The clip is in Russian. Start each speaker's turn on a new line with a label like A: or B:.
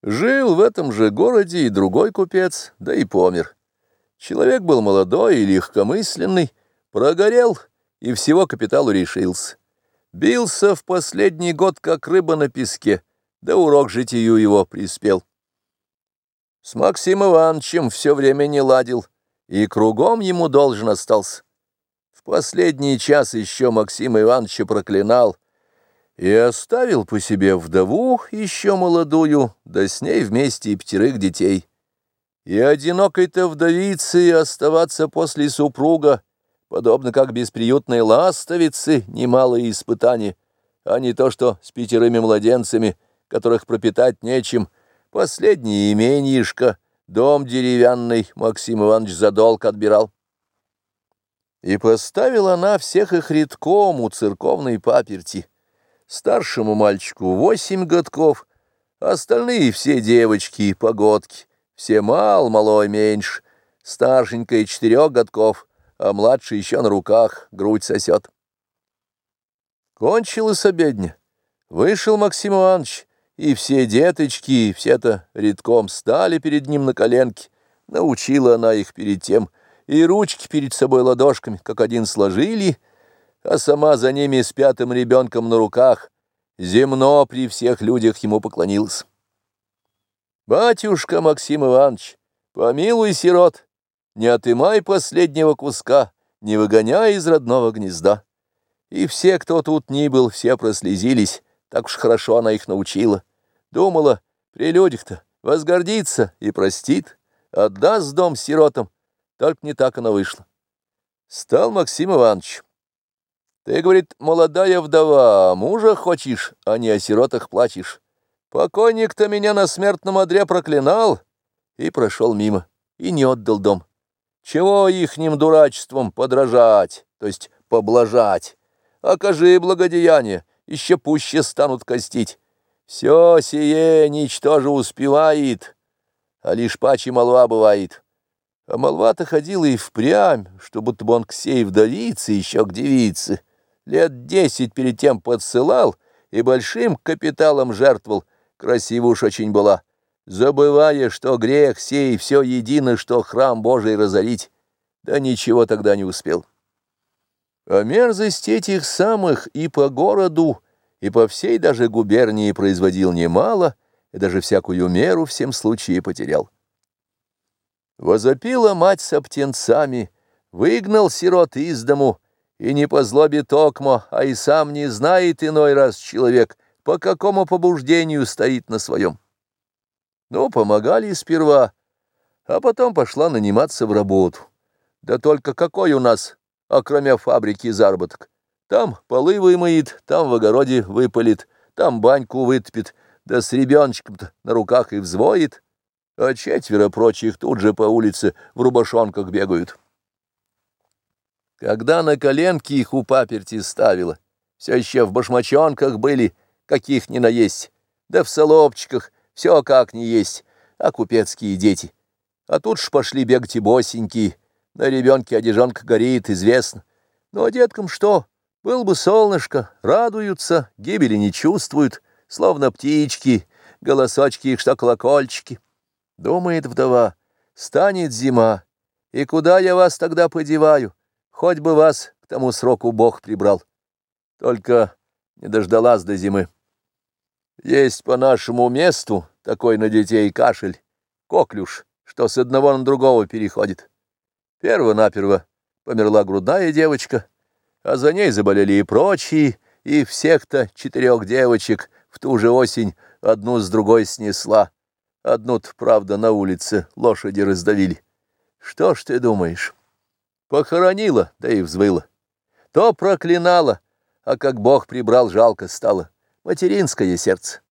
A: Жил в этом же городе и другой купец, да и помер. Человек был молодой и легкомысленный, прогорел и всего капиталу решился. Бился в последний год, как рыба на песке, да урок житию его приспел. С Максимом Ивановичем все время не ладил, и кругом ему должен остался. В последний час еще Максима Ивановича проклинал и оставил по себе вдову еще молодую, да с ней вместе и 5 детей. И одинокой-то вдовице оставаться после супруга, подобно как бесприютной ластовице, немалое испытание, а не то что с 5 младенцами, которых пропитать нечем. Последнее именишко, дом деревянный, Максим Иванович за долг отбирал. И поставила она всех их редком у церковной паперти. Старшему мальчику 8 годков, остальные все девочки и погодки, все малой меньше, старшенькая 4 годков, а младший еще на руках, грудь сосет. Кончилась обедня. Вышел Максим Иванович, и все деточки, все-то редком стали перед ним на коленки. Научила она их перед тем, и ручки перед собой ладошками, как один сложили, а сама за ними с 5-м ребенком на руках земно при всех людях ему поклонилась. «Батюшка Максим Иванович, помилуй сирот, не отымай последнего куска, не выгоняй из родного гнезда». И все, кто тут ни был, все прослезились, так уж хорошо она их научила. Думала, при людях-то возгордится и простит, отдаст дом сиротам, только не так она вышла. Стал Максим Иванович: «Ты, — говорит, — молодая вдова, мужа хочешь, а не о сиротах плачешь. Покойник-то меня на смертном одре проклинал». И прошел мимо, и не отдал дом. Чего ихним дурачеством подражать, то есть поблажать? Окажи благодеяние, еще пуще станут костить. Все сие ничтоже успевает, а лишь паче молва бывает. А молва-то ходила и впрямь, что будто бы он к сей вдовице, еще к девице, лет 10 перед тем подсылал и большим капиталом жертвовал, красиво уж очень была, забывая, что грех сей все едино, что храм Божий разорить, да ничего тогда не успел. А мерзость этих самых и по городу, и по всей даже губернии производил немало, и даже всякую меру всем случае потерял. Возопила мать с птенцами, выгнал сирот из дому, и не по злобе токмо, а и сам не знает иной раз человек, по какому побуждению стоит на своем. Ну, помогали сперва, а потом пошла наниматься в работу. Да только какой у нас, окромя фабрики, заработок? Там полы вымоет, там в огороде выпалит, там баньку вытопит, да с ребеночком-то на руках и взвоит, а 4 прочих тут же по улице в рубашонках бегают. Когда на коленки их у паперти ставила, все еще в башмачонках были, каких ни наесть, да в солопчиках, все как ни есть, а купецкие дети. А тут ж пошли бегать и босенькие, на ребенке одежонка горит, известно. Ну а деткам что? Был бы солнышко, радуются, гибели не чувствуют, словно птички, голосочки их, что колокольчики. Думает вдова, станет зима, и куда я вас тогда подеваю? Хоть бы вас к тому сроку Бог прибрал. Только не дождалась до зимы. Есть по нашему месту такой на детей кашель, коклюш, что с одного на другого переходит. Перво-наперво померла грудная девочка, а за ней заболели и прочие, и всех-то 4 девочек в ту же осень одну с другой снесла. Одну-то, правда, на улице лошади раздавили. Что ж ты думаешь? Похоронила, да и взвыла. То проклинала, а как Бог прибрал, жалко стало. Материнское сердце.